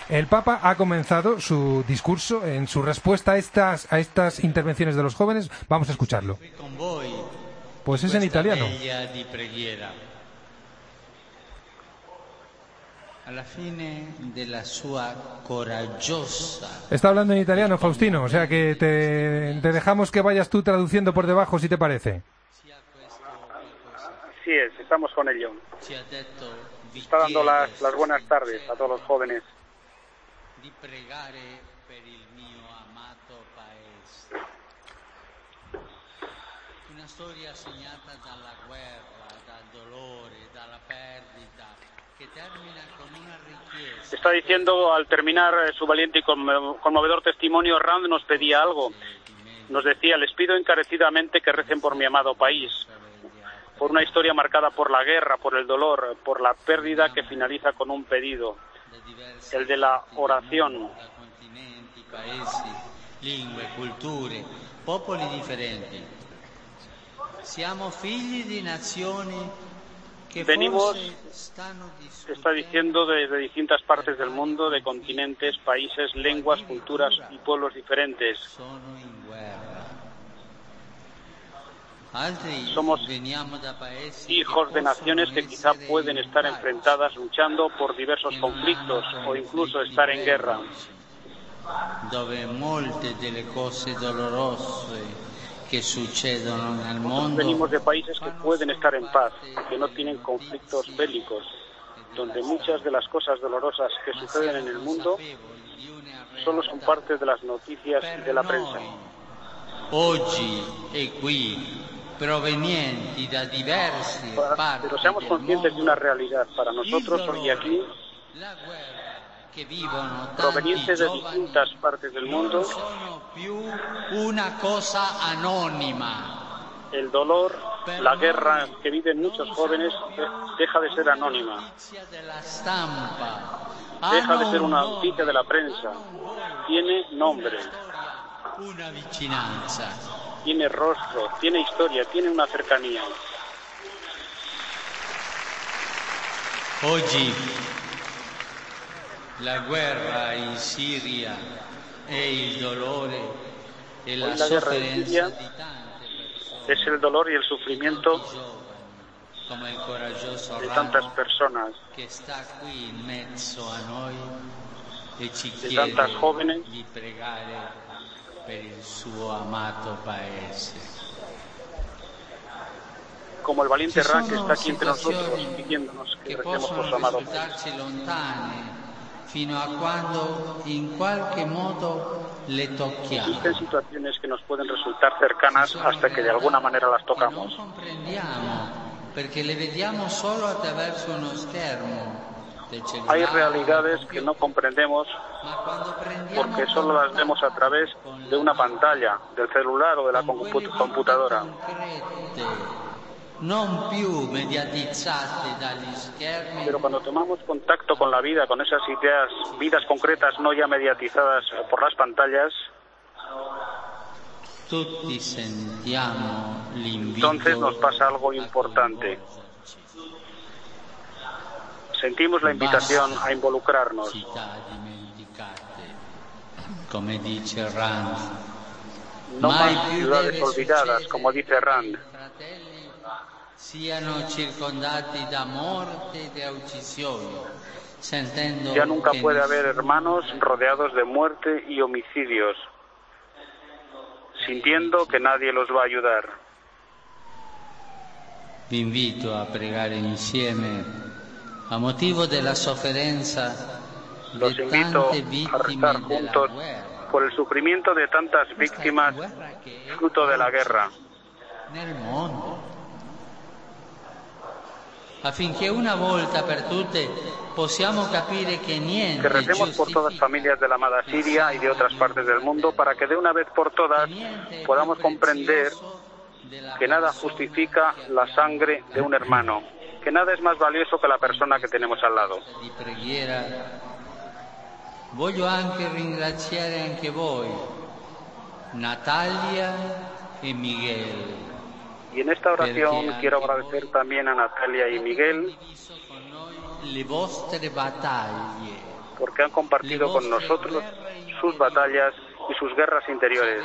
El Papa ha comenzado su discurso en su respuesta a estas intervenciones de los jóvenes. Vamos a escucharlo. Pues es en italiano. Está hablando en italiano, Faustino, o sea que te dejamos que vayas tú traduciendo por debajo, si te parece. Así es, estamos con ello. Está dando las buenas tardes a todos los jóvenes. Una storia segnata dalla guerra, dal dolore, dalla perdita, che termina con una richiesta. Está diciendo, al terminar su valiente y conmovedor testimonio, Rand nos pedía algo. Nos decía: les pido encarecidamente que recen por mi amado país, por una historia marcada por la guerra, por el dolor, por la pérdida, que finaliza con un pedido, el de la oración. Continenti, paesi, lingue, culture, popoli differenti. Siamo figli di nazioni che venimos, stanno está diciendo, desde distintas partes del mundo, de continentes, países, lenguas, culturas y pueblos diferentes. Sono in guerra. Somos hijos de naciones que quizá pueden estar enfrentadas, luchando por diversos conflictos o incluso estar en guerra. Dove molte delle cose dolorose que succedono nel mondo. Venimos de países que pueden estar en paz, que no tienen conflictos bélicos, donde muchas de las cosas dolorosas que suceden en el mundo solo son parte de las noticias y de la prensa. Oggi e qui, provenienti da diverse parti pero seamos conscientes de una realidad. Para nosotros hoy aquí, provenientes de distintas partes del mundo, una cosa anónima. El dolor, la guerra que viven muchos jóvenes deja de ser anónima, deja de ser una noticia de la prensa, tiene nombre, una vicinanza, tiene rostro, tiene historia, tiene una cercanía. Oggi la guerra in Siria e il dolore e la sofferenza di tante persone. Es el dolor y el sufrimiento de tantas personas, che sta qui in mezzo a noi e ci de tantas jóvenes, di pregare per il suo amato paese. Como el valiente Rand, que está aquí entre nosotros pidiéndonos que recemos por su amado país. Fino a quando in qualche modo le tocchiamo. Existen situaciones que nos pueden resultar cercanas hasta que de alguna manera las tocamos. No comprendiamo perché le vediamo solo attraverso uno schermo. Hay realidades que no comprendemos porque solo las vemos a través de una pantalla, del celular o de la computadora. Non più mediatizzate dagli schermi. Pero cuando tomamos contacto con la vida, con esas ideas, vidas concretas, no ya mediatizadas por las pantallas, tutti sentiamo l'invito. Entonces nos pasa algo importante. Sentimos la invitación a involucrarnos. Come dice Rand. No más ciudades olvidadas, como dice Rand. Siano circondati da morte e da uccisioni, sentendo ya nunca puede haber hermanos rodeados de muerte y homicidios, sintiendo que nadie los va a ayudar. Vi invito a pregare insieme a motivo della sofferenza los invito a rezar juntos por el sufrimiento de tantas víctimas fruto de la guerra nel mondo. Affinché una volta per tutte possiamo capire che niente. Que recemos por todas las familias de la amada Siria y de otras partes del mundo para que de una vez por todas podamos comprender que nada justifica la sangre de un hermano, que nada es más valioso que la persona que tenemos al lado. Di preghiera. Voglio anche ringraziare anche voi, Natalia e Miguel. Y en esta oración quiero agradecer también a Natalia y Miguel le vostre battaglie. porque han compartido con nosotros sus batallas y sus guerras interiores.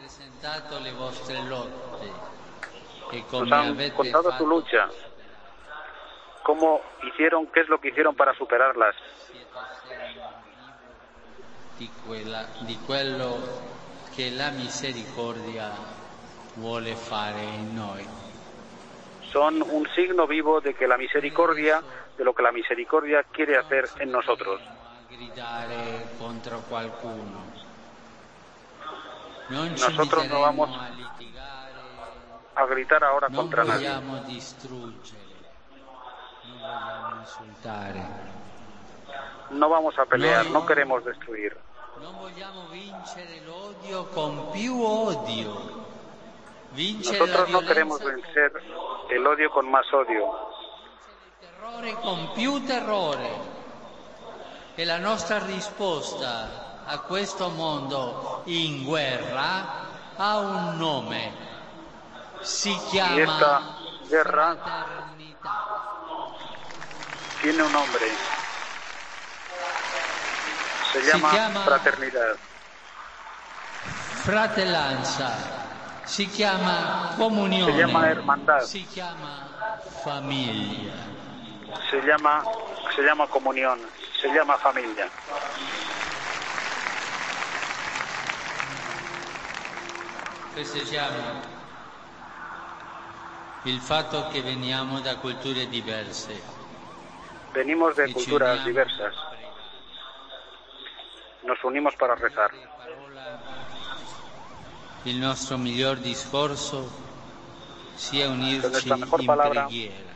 Nos han contado su lucha, cómo hicieron, qué es lo que hicieron para superarlas. Di quello che la misericordia vuole fare in noi. Son un signo vivo de que la misericordia, de lo que la misericordia quiere hacer en nosotros. Nosotros no vamos a gritar ahora contra nadie. No vamos a pelear, no queremos destruir. Non vogliamo vincere l'odio con più odio. Nosotros no queremos vencer el odio con más odio. Il terrore con più terrore. E la nostra risposta a questo mondo in guerra ha un nome. Si chiama y esta guerra fraternità. Tiene un nombre. Se llama fraternidad. Fratellanza, si chiama comunione, se llama hermandad, si chiama familia, se llama comunión, se llama familia. Festeggiamo il fatto che veniamo da culture diverse. Venimos de culturas diversas. Nos unimos para rezar. Il nostro miglior discorso sia unirci in palabra, preghiera.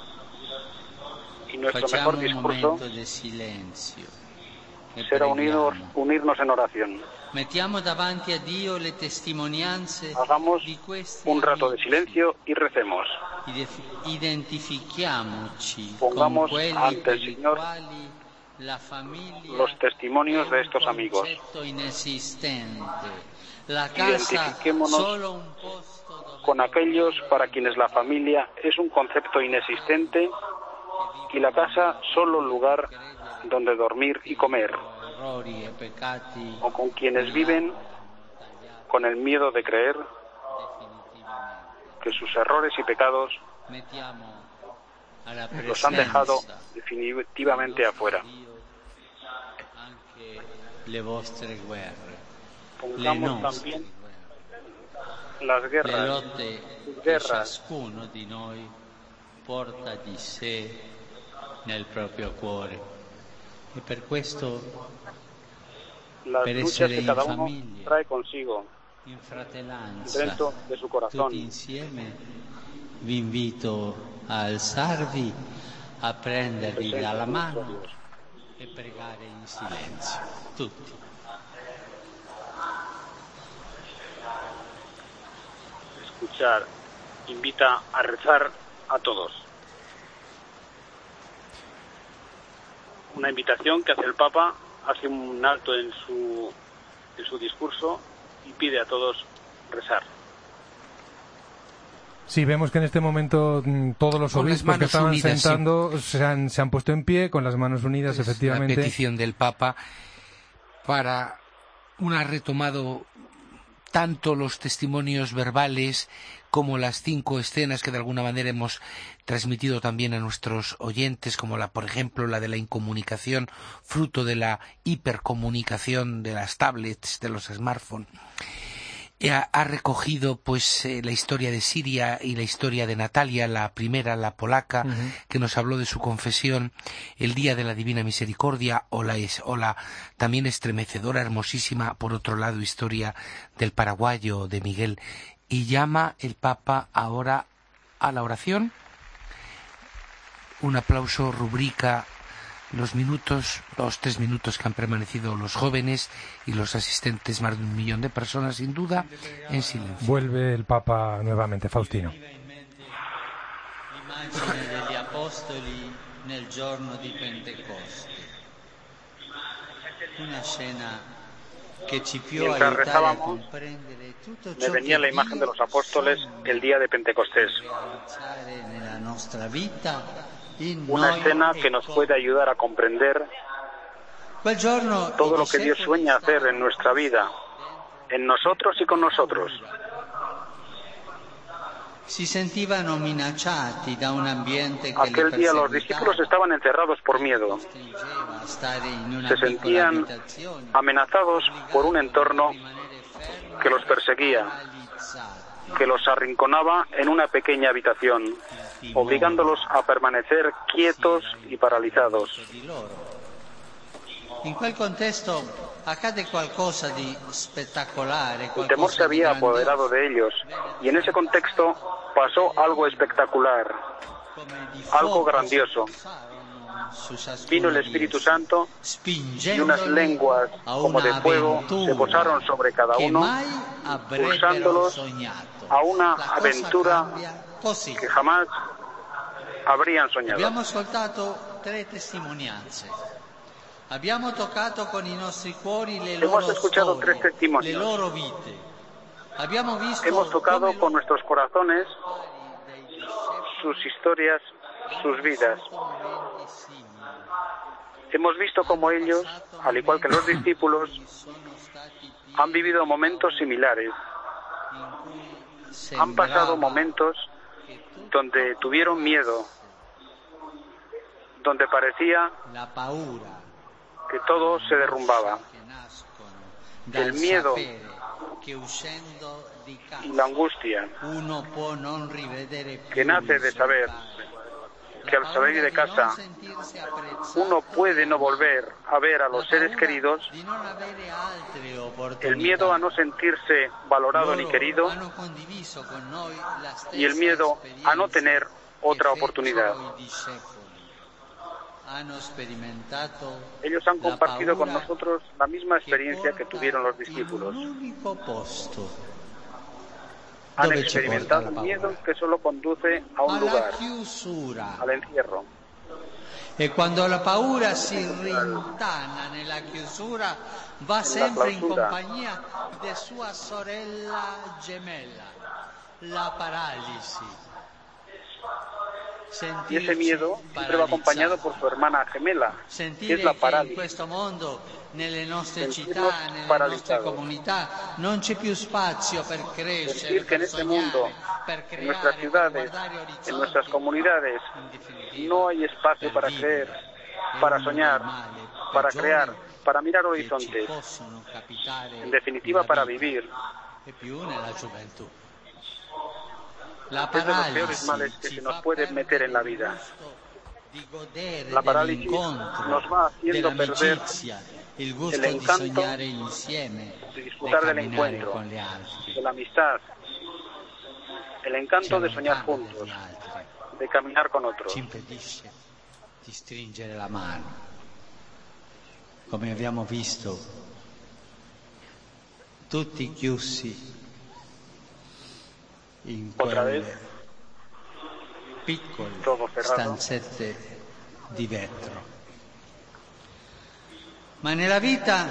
Y nuestro Facciamo mejor un discurso momento di silenzio e será preghiamo. unirnos en oración. Mettiamo davanti a Dio le testimonianze Hagamos di questi un rato de amici. silencio y recemos. Identifichiamoci Pongamos con quelli ante per el i Señor quali la famiglia los testimonios de estos è un amigos. concetto inesistente. La casa Identifiquémonos solo un posto dove con aquellos para quienes la familia es un concepto inexistente y la casa solo un lugar donde dormir y comer, errori e peccati o con quienes viven con el miedo de creer que sus errores y pecados mettiamo alla los han dejado presenza definitivamente afuera. anche le vostre guerre, le Pongamos nostre también guerre, las le guerras, lotte sus che guerras, ciascuno di noi porta di sé nel proprio cuore. E per questo, las per luchas essere que in cada uno famiglia, trae consigo in fratellanza, dentro de su corazón. tutti insieme, vi invito a alzarvi, a prendervi dalla mano e pregare in silenzio, tutti. Escuchar invita a rezar a todos. Una invitación que hace el Papa, hace un alto en su discurso y pide a todos rezar. Sí, vemos que en este momento todos los obispos que estaban unidas, sentando se han puesto en pie con las manos unidas, Es efectivamente. La petición del Papa para ha retomado tanto los testimonios verbales como las 5 escenas que de alguna manera hemos transmitido también a nuestros oyentes, como por ejemplo la de la incomunicación, fruto de la hipercomunicación de las tablets, de los smartphones. Ha recogido pues la historia de Siria y la historia de Natalia, la primera, la polaca, que nos habló de su confesión, el Día de la Divina Misericordia, o la también estremecedora, hermosísima, por otro lado, historia del paraguayo, de Miguel. Y llama el Papa ahora a la oración. Un aplauso rubrica los 3 minutos que han permanecido los jóvenes y los asistentes, más de 1 millón de personas, sin duda, en silencio. Vuelve el Papa nuevamente, Faustino. L'immagine degli apostoli nel giorno di Pentecoste. Una scena che ci può Mientras aiutare a rezábamos, comprendere tutto me ciò venía che la imagen de Dio los apóstoles el día de Pentecostés. realizzare nella nostra vita in Una noi escena e que nos con puede ayudar a comprender todo lo que Dios sueña hacer en nuestra vida, en nosotros y con nosotros. Aquel día los discípulos estaban encerrados por miedo. Se sentían amenazados por un entorno que los perseguía, que los arrinconaba en una pequeña habitación, obligándolos a permanecer quietos y paralizados. En quel contesto accade qualcosa di spettacolare. El temor se había apoderado de ellos, y en ese contexto pasó algo espectacular, algo grandioso. Vino el Espíritu Santo y unas lenguas como de fuego se posaron sobre cada uno, impulsándolos a una aventura que jamás habrían soñado. Abbiamo ascoltato 3 testimonianze. Abbiamo toccato con i nostri cuori le loro escuchado storie, 3 testimonios. le loro vite. Abbiamo visto Hemos tocado con nuestros corazones sus historias, sus vidas. Hemos visto cómo ellos, al igual que los discípulos, han vivido momentos similares. Han pasado momentos donde tuvieron miedo, donde parecía que todo se derrumbaba. El miedo y la angustia que nace de saber que al salir de casa uno puede no volver a ver a los seres queridos, el miedo a no sentirse valorado ni querido y el miedo a no tener otra oportunidad. Ellos han compartido con nosotros la misma experiencia que tuvieron los discípulos. Han experimentado un miedo que solo conduce a un lugar, al encierro. E quando la paura si rintana nella chiusura, va sempre in compagnia di sua sorella gemella, la paralisi. Y ese miedo siempre va acompañado por su hermana gemela, que es la parálisis. Questo mondo, nelle nostre città, nelle nostre comunità, non c'è più spazio per crescere, sentir que en este mundo, en nuestras ciudades, en nuestras comunidades, no hay espacio para creer, para soñar, para crear, para mirar horizontes, en definitiva para vivir. Es de los peores males que se nos pueden meter en la vida. La parálisis nos va haciendo perder el encanto de disfrutar del encuentro, de la amistad, el encanto de soñar juntos, de caminar con otros. Ci impedisce di stringere la mano, come abbiamo visto, tutti chiusi in quelle piccole stanzette di vetro. Ma nella vita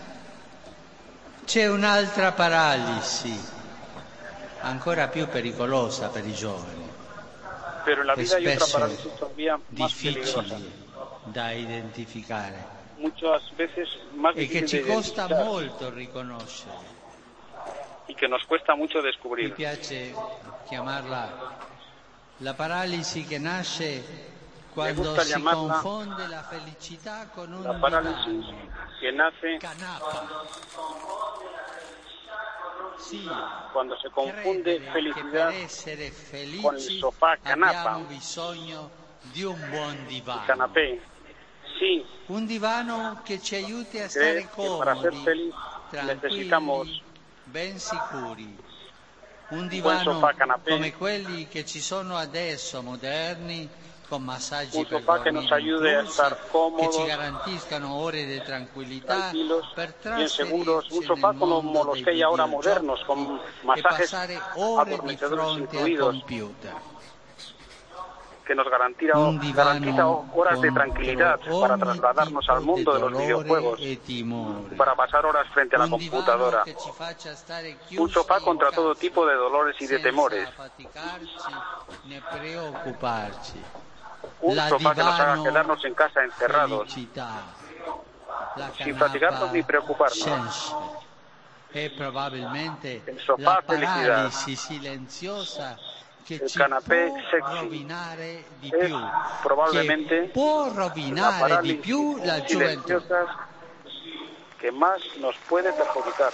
c'è un'altra paralisi, ancora più pericolosa per i giovani, Pero en la vida hay otra spesso parálisis todavía más peligrosa, difficili da identificare muchas veces más e che difícil ci de costa identificar molto riconoscere. y que nos cuesta mucho Mi descubrir. piace chiamarla la paralisi che nasce quando gusta si llamarla confonde la felicità con un La parálisis divano, que nace canapa. Sì, cuando se confunde credere che felicidad per essere con il felici sofà canapa, abbiamo bisogno di un buon el divano. canapé. Sí, Un divano che ci aiuti a creer stare que para ser comodi, feliz necesitamos tranquilli, ben sicuri. Un buen divano sofà canapé, come quelli che ci sono adesso, moderni, con massaggi un per sofá que nos dormire ayude a inclusi, estar che ci cómodos, garantiscano ore di tranquillità, tranquilos, per bien seguros, un trasferirci sofá nel como mondo los dei que hay ahora videogiochi modernos, con e masajes passare ore di adormecedores fronte al incluidos, computer. que nos garantiza Un divano horas de contro tranquilidad para ogni trasladarnos tipo al mundo de los dolore videojuegos, e timore. para pasar horas frente a la Un computadora. divano che ci faccia stare chiusi Un sofá contra in todo casa, tipo de dolores y de senza temores. affaticarci né preoccuparci. Un La sofá que nos haga divano quedarnos en casa encerrados. felicità. sin fatigarnos ni preocuparnos. Es probablemente el sofá, la felicidad. paralisi silenziosa che El ci canapé può sexy. rovinare di Es più, probablemente che può la rovinare di parálisis più la gioventù. silenciosa que más nos puede perjudicar.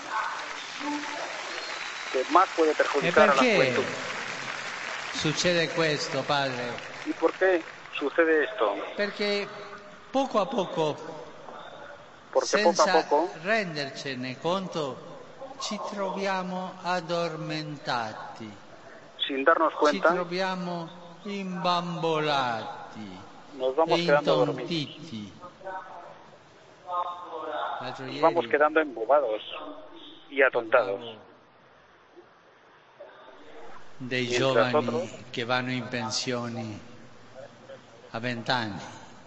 Que más puede E perjudicar a la perché juventud. succede questo, padre? ¿Y por qué sucede esto? Perché poco a poco, Porque poco a senza poco, rendercene conto, ci troviamo addormentati, sin darnos ci cuenta, troviamo imbambolati nos e vamos quedando dormidos. intontiti. L'altro Nos vamos ieri quedando embobados y atontados. parlavo dei Mientras giovani otros che vanno in pensione a 20 anni.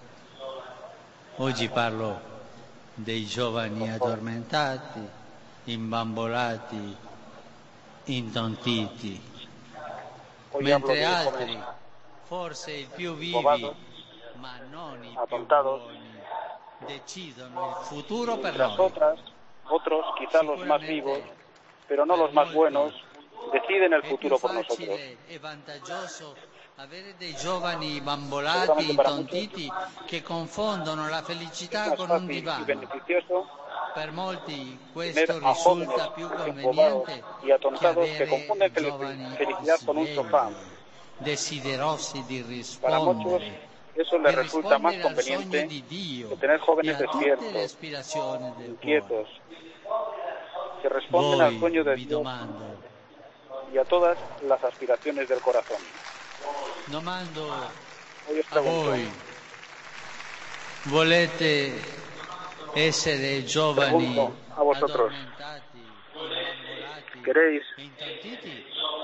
Oggi parlo dei giovani addormentati, imbambolati, intontiti, Hoy hablo mentre de altri, jóvenes forse i più vivi, embobados, ma non i più atontados, buoni, decidono il futuro per mientras noi. otros, quizá los más vivos, pero no los más buenos, deciden el È più futuro por nosotros. facile e vantaggioso avere dei giovani bambolati, Seguramente para intontiti, che confondono la Es felicità más con un fácil y divano. beneficioso Per molti tener questo a jóvenes risulta più embobados conveniente y che atontados que avere confunden giovani felicidad con un sofá. svegli, desiderosi di Para muchos rispondere, eso les di resulta más rispondere al sogno conveniente di Dio que tener e jóvenes a tutte le despiertos, aspirazioni del inquietos, cuore. que responden al Voi, sueño de vi Dios domando, y a todas las aspiraciones del corazón. domando Hoy os a pregunto, voi, volete essere giovani Pregunto a vosotros, addormentati, imbambolati ¿queréis e intontiti?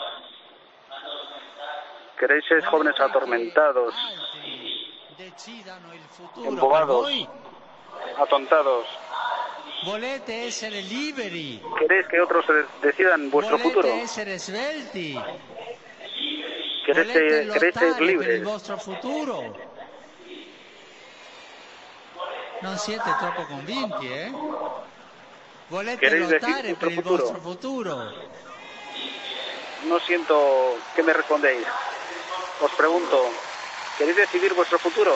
ser jóvenes Volete atormentados, che altri decidano il futuro per embobados, voi? atontados? Volete essere liberi? ¿Queréis que otros decidan vuestro Volete futuro? essere svelti? ¿Queréis Volete ser lottare per il libres? vostro futuro? Non siete troppo convinti, eh? Volete ¿Queréis decir lottare vuestro per il futuro? vostro futuro? No siento que me respondéis. Os pregunto, ¿queréis decidir vuestro futuro?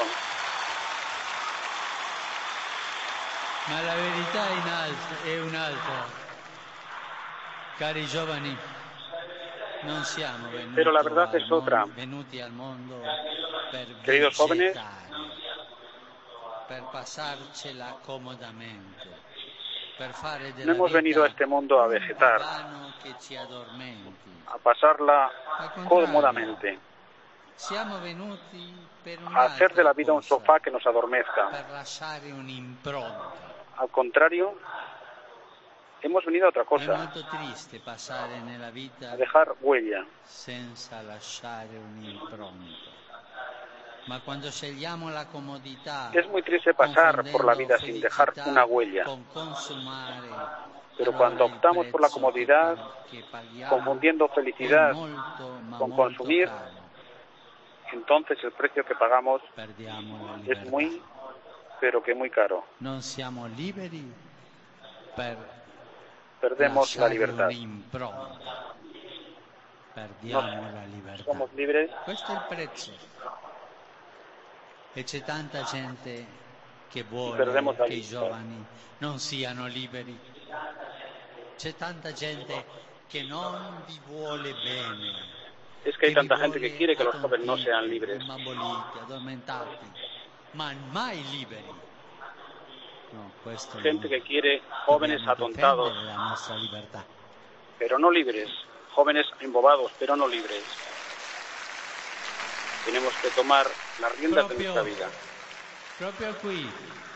Ma la verità è un'altra. Cari giovani, non siamo venuti, Pero la verdad es otra. venuti al mondo per Queridos jóvenes, vegetare, per passarcela comodamente, per fare della no hemos vita venido a este mundo a un vegetar, divano che ci addormenti. a pasarla Al contrario, cómodamente, siamo venuti per a hacer de la vida un cosa, sofá que nos adormezca. per lasciare un'impronta. Al contrario, hemos venido a otra È cosa, molto triste passare nella vita a dejar huella. senza lasciare un'impronta. Ma quando scegliamo la comodità, Es muy triste pasar por la vida sin dejar una huella, con consumare, pero allora cuando il optamos por la prezzo comodidad, che paghiamo confundiendo felicidad è molto, ma con molto consumir, caro. entonces el precio que pagamos Perdiamo la es libertà. muy, pero que muy caro. Non siamo liberi per Perdemos la lasciare libertad. un'impronta. Perdiamo la libertà. Somos libres, Questo è il prezzo. E c'è tanta gente che vuole Perdemos la che i libertà. giovani non siano liberi. C'è tanta gente che non vi vuole bene. es que hay vi tanta gente vuole que quiere que los jóvenes no sean attontiti, libres, immaboliti, addormentati, ma mai liberi. No, questo gente no. que quiere jóvenes Dobbiamo atontados, difendere la nostra libertà. pero no libres, jóvenes embobados, pero no libres. Tenemos que tomar las riendas de nuestra vida. Proprio qui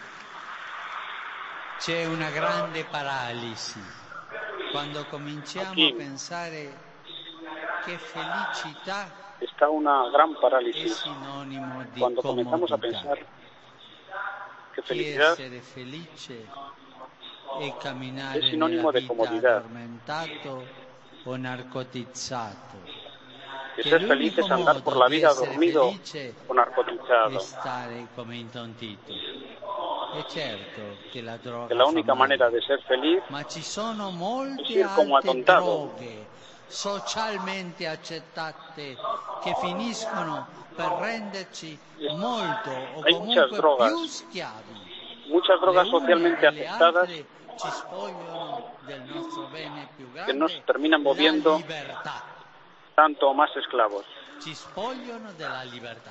c'è una grande paralisi quando cominciamo Aquí. a pensare che felicità Está una gran è parálisis sinonimo di cuando comenzamos a comodità. pensar que Che felicidad essere felice e camminare è sinonimo nella di vita comodità. addormentato o narcotizzato. que Che ser l'unico feliz es andar por modo la di vida essere dormido felice o narcotizado. è stare come intontiti. che la droga que la única manera de ser feliz ma ci sono molte es ir como altre atontado. droghe socialmente accettate che finiscono per renderci molto o Hay muchas comunque drogas, più schiavi. muchas drogas Le une socialmente e le aceptadas altre ci spogliano del nostro bene più que nos grande, terminan la moviendo libertà. tanto o más esclavos. Ci spogliano della libertà.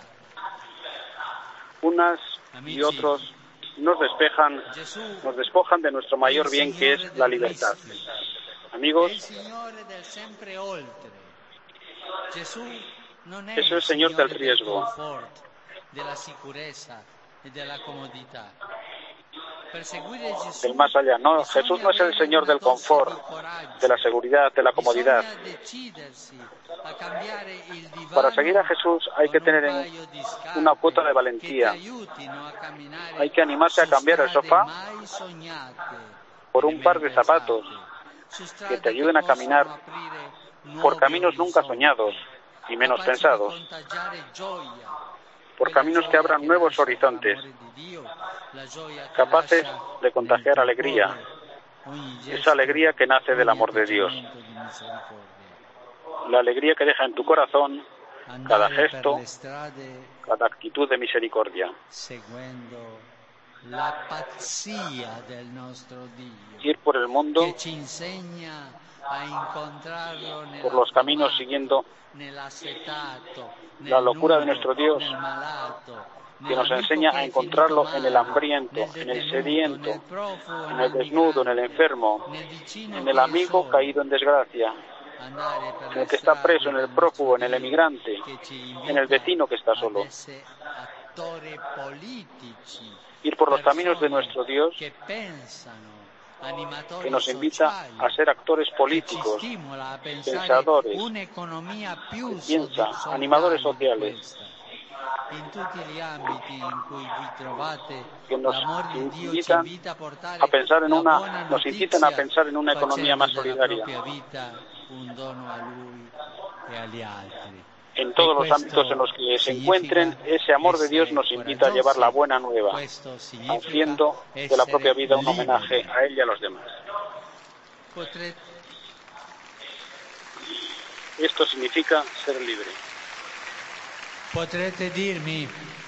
Unas y Amici, otros nos despojan de nuestro mayor bien, que es la libertad. Amigos, è il Signore del sempre oltre. Gesù non è Gesù il es Señor del Signore riesgo, confort, della sicurezza e della comodità. Per seguire Gesù del más allá. No, Jesús no es el Señor del confort, de la seguridad, de la comodidad. Bisogna decidersi a cambiare il divano Para seguir a Jesús hay que con tener un paio di scarpe una cuota de che valentía. ti aiutino a camminare Hay que animarse a su cambiar el strade sofá mai sognate por e un par de nemmeno zapatos pensate, su que strade te ayuden a possono caminar aprire por nuovi caminos nunca orizzonti, soñados y menos capaci di pensados, contagiare gioia, por quella caminos que gioia abran che nuevos nasce horizontes, dall'amore di Dio, la gioia che capaces lascia de contagiar nel tuo alegría, cuore ogni gesto, esa alegría que nace del ogni amor de Dios, atteggiamento di misericordia. la alegría que deja en tu corazón cada Andare per gesto, le strade cada actitud de misericordia. seguendo la pazzia del nostro Dio, Ir por el mundo, che ci insegna a incontrarlo por los caminos nell'affamato, siguiendo nell'assetato, la nel locura de nudo, nuestro Dios, nel malato, que nos nell'amico enseña che a è encontrarlo finito en el male, hambriento, nel en el detenuto, sediento, nel profugo, en nel el desnudo, en el migrante, enfermo, nel vicino en el che è amigo solo. caído en desgracia, Andare per en le el que está strade preso, en el del prófugo, nostro en el Dio, emigrante, che ci en el invita vecino que está ad solo. essere attori politici, Ir por los caminos de persone nuestro Dios, che pensano, animatori que nos invita sociali, a ser actores che ci políticos, stimola a pensare pensadores, un'economia più piensa, animadores solidale di sociales, questa. In tutti gli ambiti in cui vi trovate, que nos l'amor di Dio ci invitan invita a portare a pensar en la buona nos incitan a notizia, pensar en una economía más facendo della solidaria. propria vita un dono a Lui e agli altri. En todos los ámbitos en los que se encuentren, ese amor de Dios nos invita a llevar la buena nueva, haciendo de la propia vida un homenaje a Él y a los demás. Esto significa ser libre. Potrete dirmi,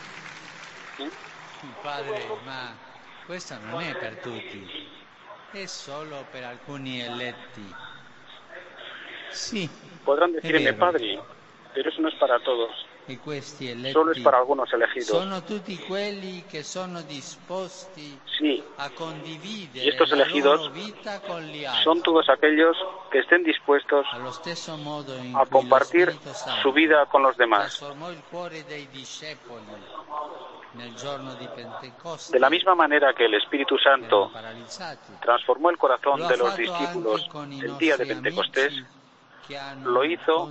padre, ma questo non è per tutti, è solo per alcuni eletti. Sì, podrán decirme, padre, pero eso no es para todos. E questi eletti solo es para algunos elegidos. Sono tutti quelli che sono disposti sí. a condividere y estos la elegidos loro vita con gli altri. Son todos aquellos que estén dispuestos Allo stesso modo in a cui compartir lo Spirito Santo su vida con los demás. trasformò il cuore dei discepoli nel giorno di Pentecoste. De la misma manera que el Espíritu Santo transformó el corazón de los discípulos el día de Pentecostés, lo hizo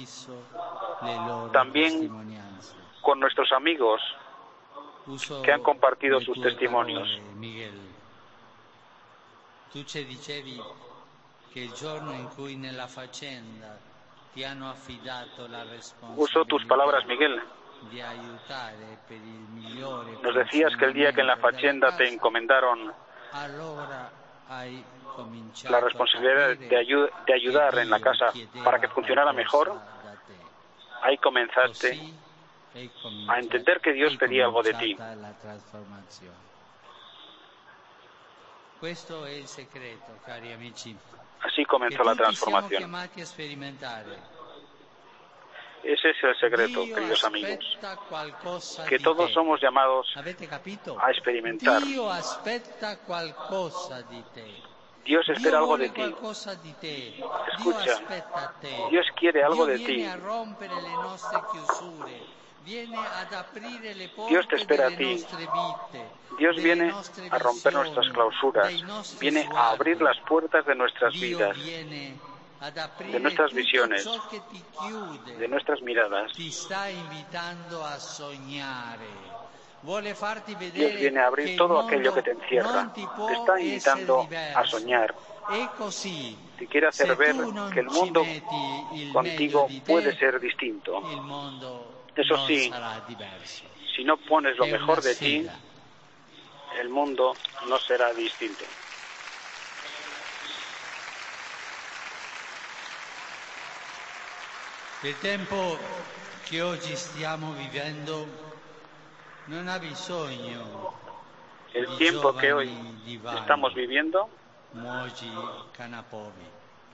también con nuestros amigos que han compartido sus testimonios. Miguel, tu ci dicevi che il giorno in cui nella faccenda ti hanno affidato la Uso tus palabras, Miguel. di aiutare per il migliore. Nos decías que el día que en la faccenda te encomendaron la responsabilidad de ayudar en la casa para que funcionara mejor, ahí comenzaste a entender que Dios pedía algo de ti. Así comenzó la transformación. Ese es el secreto, queridos amigos, que todos somos llamados a experimentar. Dios espera algo de ti. Escucha, Dios quiere algo de ti. Dios te espera a ti. Dios viene a romper nuestras clausuras, viene a abrir las puertas de nuestras vidas, de nuestras visiones, de nuestras miradas. Dios viene a abrir todo aquello que te encierra. Te está invitando a soñar. Te quiere hacer ver que el mundo contigo puede ser distinto. Eso sí, si no pones lo mejor de ti, el mundo no será distinto. Il tempo che oggi stiamo vivendo non ha bisogno El di tiempo que hoy giovani divani, estamos viviendo muoji canapovi.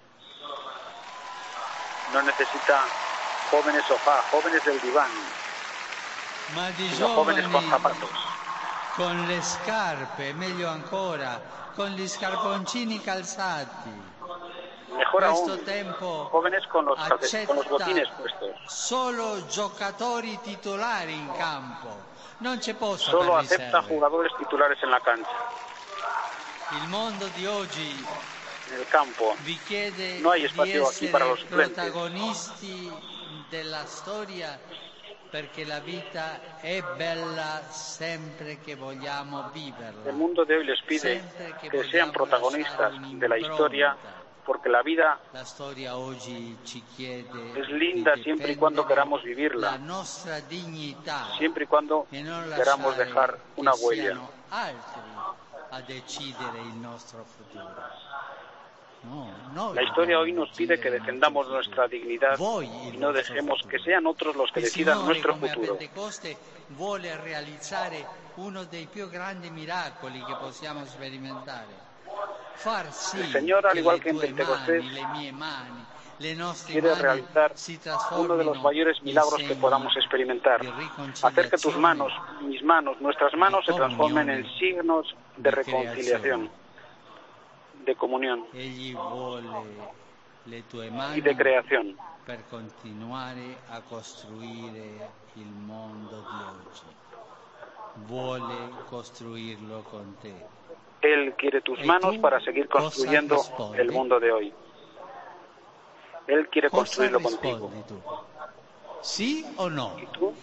no necesita jóvenes sofá, jóvenes del diván, Ma di sino jóvenes con giovani zapatos. con le scarpe, meglio ancora, con gli scarponcini calzati. Mejor Questo aún, tempo jóvenes con los accetta botines puestos. solo giocatori titolari in campo, non c'è posto Solo per acepta riserve. jugadores titulares en la cancha. Il mondo di oggi En el campo vi chiede no hay di espacio aquí para essere los suplentes. protagonisti della storia perché la vita è bella sempre che vogliamo viverla. El mundo de hoy les pide Sempre che que sean vogliamo protagonistas lasciare de la historia, un'impronta. porque la vida La storia oggi ci chiede es linda di siempre y cuando difendere queramos vivirla, la nostra dignità siempre y cuando e non queramos lasciare dejar una che huella. siano altri a decidere il nostro futuro. No, noi La historia dobbiamo hoy nos pide que decidere il defendamos nostro nuestra futuro. dignidad Voi y il no vostro dejemos futuro. que sean otros los que Il decidan Signore, nuestro come a futuro. Pentecoste, vuole realizzare uno dei più grandi miracoli che possiamo sperimentare. Far sì El Señor, al che igual le que en tue Pentecostés, mani, le mie mani, le nostre quiere mani realizar si uno de los trasformino mayores in milagros que segni podamos experimentar. di Hacer que tus manos, riconciliazione, mis manos, nuestras manos se transformen en comunione, signos de di reconciliación, de comunión Egli vuole le tue y mani de creación. per continuare a costruire il mondo di oggi. Vuole costruirlo con te. Él quiere tus ¿Y manos tú para seguir cosa construyendo rispondi? el mundo de hoy. Él quiere Cosa construirlo contigo. rispondi tu? Sì o no? ¿Y tú?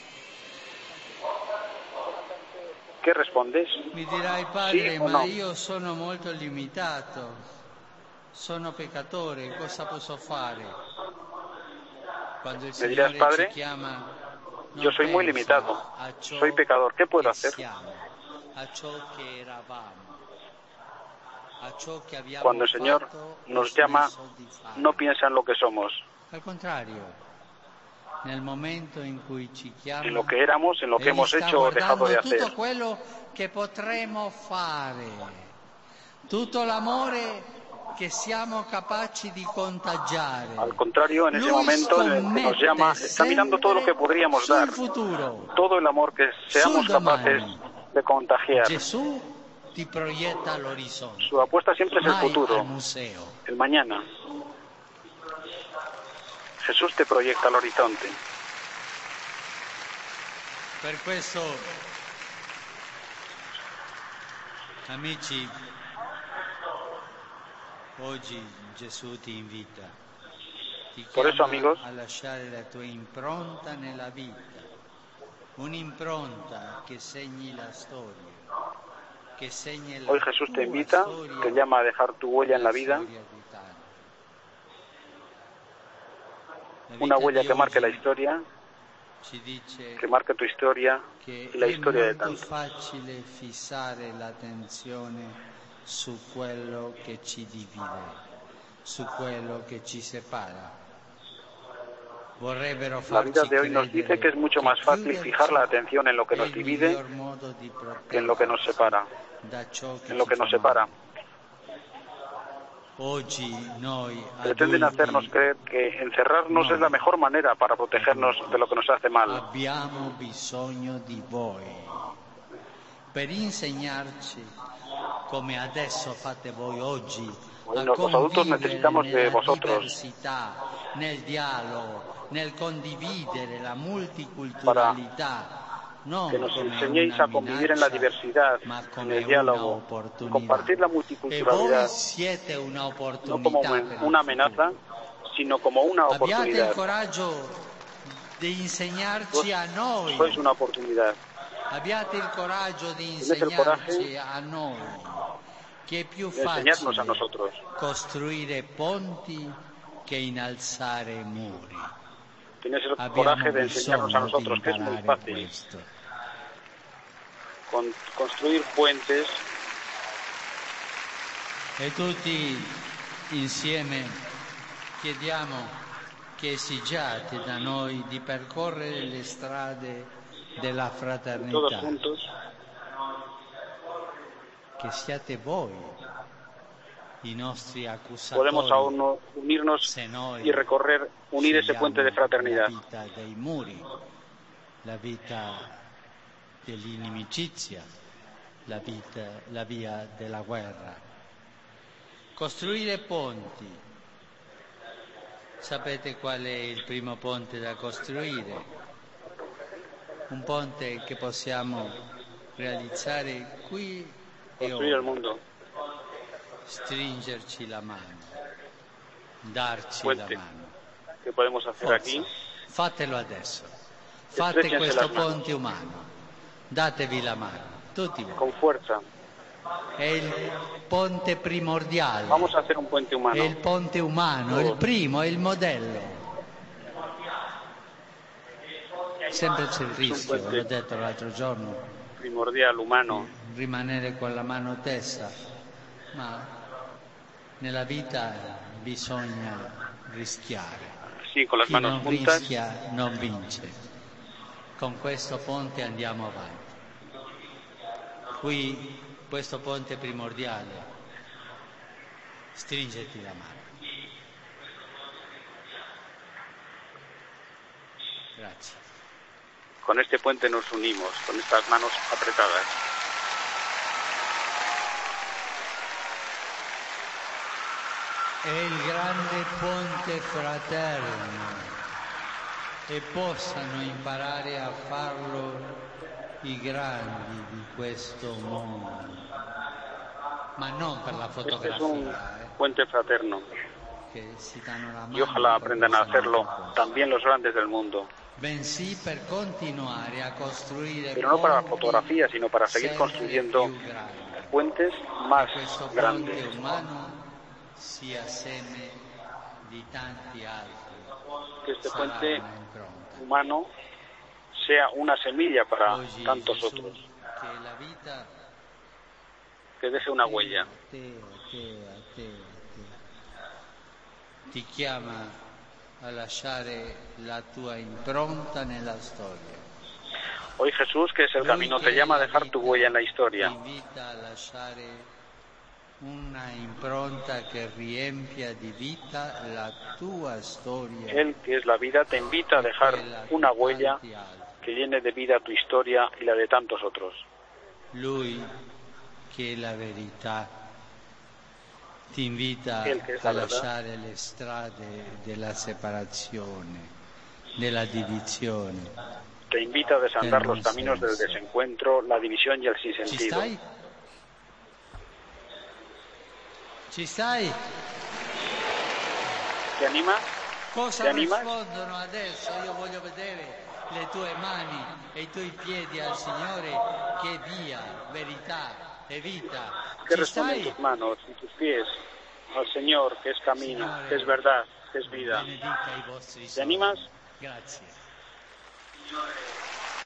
¿Qué respondes? Mi dirai, padre, ¿Sí o ma no? io sono molto limitato, sono peccatore, cosa posso fare? Quando il Me dirás, Signore padre, ci chiama, yo soy muy pensa limitado, a ciò soy pecador, ¿qué puedo che hacer? siamo, a ciò che eravamo, a ciò che abbiamo Cuando el Señor fatto o nos llama, smesso di fare. no piensa en lo que somos, Al contrario, nel momento in cui ci chiama, en lo que éramos, en lo que Egli hemos sta hecho o dejado de guardando hacer. tutto quello che potremo fare, tutto l'amore che siamo capaci di contagiare. Al contrario, en ese Lui momento en el que nos llama, está mirando todo lo que podríamos sul dar, futuro. todo el amor que seamos Sul domani. capaces de contagiar. Gesù ti proietta all'orizzonte, Su apuesta siempre es el mai futuro, al museo. el mañana. Jesús te proyecta al horizonte. Per questo, amici, oggi Gesù ti invita, ti Por eso, chiama amigos, a lasciare la tua impronta nella vita, un'impronta che segni la storia, che segni la hoy Jesús te tua invita, storia, te llama a dejar tu huella en la vida, storia d'Italia. La una vita huella di que marque la oggi historia, ci dice que marque tu historia che y la è historia de molto tantos. facile fissare l'attenzione su quello che ci divide, su quello che ci separa. Vorrebbero La vida farci de hoy nos dice que es mucho más fácil fijar la atención en lo que nos divide que en lo que nos separa, en lo que nos separa. Oggi noi Pretenden hacernos creer que encerrarnos es la mejor manera para protegernos de lo que nos hace mal. abbiamo bisogno di voi per insegnarci come adesso fate voi oggi a Los adultos necesitamos de nella vosotros diversità, nel dialogo, nel condividere la multiculturalità, non que nos come enseñéis una a convivir en la minaccia, diversidad, ma en come el diálogo, una opportunità. compartir la E voi multiculturalidad, siete no como un'opportunità per il una amenaza, futuro. sino como una Abbiate il oportunidad. coraggio di insegnarci a noi. Sois una oportunidad. Abbiate il coraggio di Tened el coraje insegnarci a noi che è più de enseñarnos a facile nosotros. costruire ponti che innalzare muri. Tienes el Abbiamo coraje de enseñarnos a bisogno di nosotros, que es muy imparare fácil. questo. construir puentes. E tutti insieme chiediamo che esigiate da noi di percorrere le strade della Todos fraternità, juntos che siate voi i nostri podemos aún accusatori unirnos se noi y recorrer, unir ese puente de fraternidad. la vita dei muri, la vita dell'inimicizia, la via della guerra. Costruire ponti. Sapete qual è il primo ponte da costruire? Un ponte che possiamo realizzare qui e Construir el ora. mundo. Stringerci la mano, darci Puente la mano. que podemos hacer Forza, aquí. fatelo adesso. Fate Estrechense questo las manos. ponte umano. Datevi la mano, tutti voi. Con fuerza. È il ponte primordiale. Vamos a hacer un puente humano. È il ponte umano, il primo, è il modello. Sempre c'è il rischio, l'ho detto l'altro giorno, Primordial, humano. rimanere con la mano tesa, ma nella vita bisogna rischiare. Sí, con las Chi manos non juntas. rischia non vince. Con questo ponte andiamo avanti. Qui questo ponte primordiale, stringeti la mano. Grazie. Con este puente nos unimos, con estas manos apretadas. È il grande ponte fraterno e possano imparare a farlo i grandi di questo mondo, ma non per la Este es un fotografia, puente fraterno che si danno la mano y ojalá per aprendan a cosa hacerlo non possono. también los grandes del mundo. Bensì per continuare a costruire Pero no para la ponti fotografía, sino para seguir sempre construyendo più grandi. puentes más Questo ponte grandes. umano sia seme di tanti altri. Que este Sarà puente una impronta. humano sea una semilla para Oggi tantos Gesù, otros, che la vita que deje una huella. a te, ti chiama a lasciare la tua impronta nella storia. Hoy Jesús, que es el camino, te llama a dejar tu huella en la historia. Ti invita a lasciare una impronta che riempia di vita la tua storia. Él, que es la vida, te invita a dejar una huella que llene de vida tu historia y la de tantos otros. Lui, che è la verità, ti invita Él, que es la a verdad, lasciare le strade della separazione, della divisione. te invita a desandar los caminos del desencuentro, la división y el Ci sinsentido. stai? Ci stai? ¿Te anima? Cosa Ti animas? rispondono adesso? Io voglio vedere le tue mani e i tuoi piedi al Signore che è via, verità e vita. ¿Qué Ci responden stai? tus manos y tus pies al Señor, que es camino, que es verdad, que es vida? Benedica i vostri ¿Te sogni. animas? Grazie.